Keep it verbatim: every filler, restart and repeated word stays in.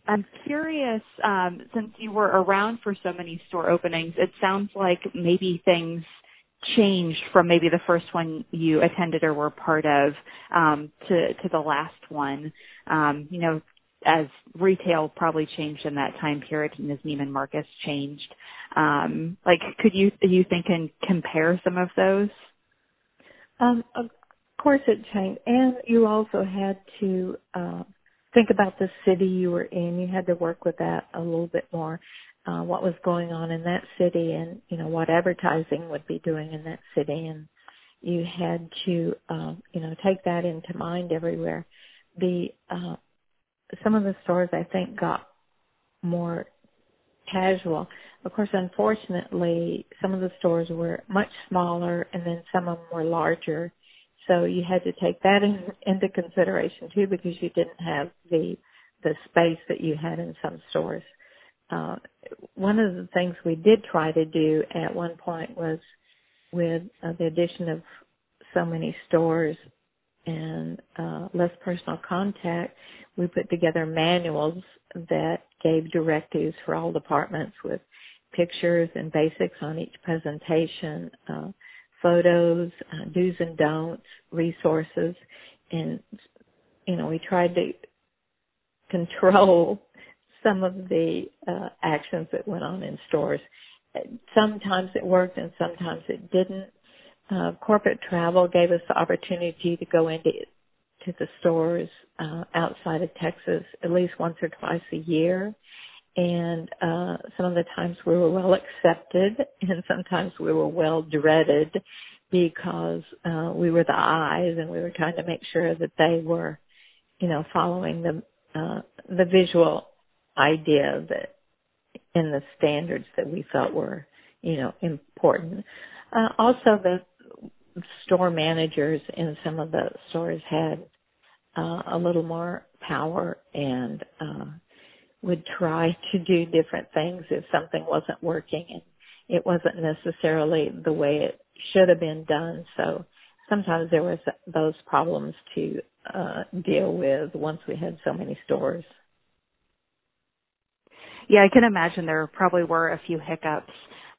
I'm curious, um, since you were around for so many store openings, it sounds like maybe things changed from maybe the first one you attended or were part of um, to, to the last one. Um, you know, as retail probably changed in that time period and as Neiman Marcus changed. Um, like, could you you think and compare some of those? Um, of course it changed. And you also had to uh, think about the city you were in. You had to work with that a little bit more, uh, what was going on in that city and, you know, what advertising would be doing in that city. And you had to, uh, you know, take that into mind everywhere. The uh, some of the stores, I think, got more casual. Of course, unfortunately, some of the stores were much smaller and then some of them were larger. So you had to take that in, into consideration too, because you didn't have the the space that you had in some stores. Uh, one of the things we did try to do at one point was with uh, the addition of so many stores and uh, less personal contact, we put together manuals that gave directives for all departments with pictures and basics on each presentation, uh, photos, uh, do's and don'ts, resources, and, you know, we tried to control some of the uh, actions that went on in stores. Sometimes it worked and sometimes it didn't. Uh, corporate travel gave us the opportunity to go into to the stores uh, outside of Texas at least once or twice a year. And uh, some of the times we were well accepted and sometimes we were well dreaded because uh, we were the eyes and we were trying to make sure that they were, you know, following the uh, the visual idea that in the standards that we felt were, you know, important. Uh, also, the store managers in some of the stores had uh, a little more power and uh, would try to do different things if something wasn't working and it wasn't necessarily the way it should have been done. So sometimes there was those problems to uh, deal with once we had so many stores. Yeah, I can imagine there probably were a few hiccups.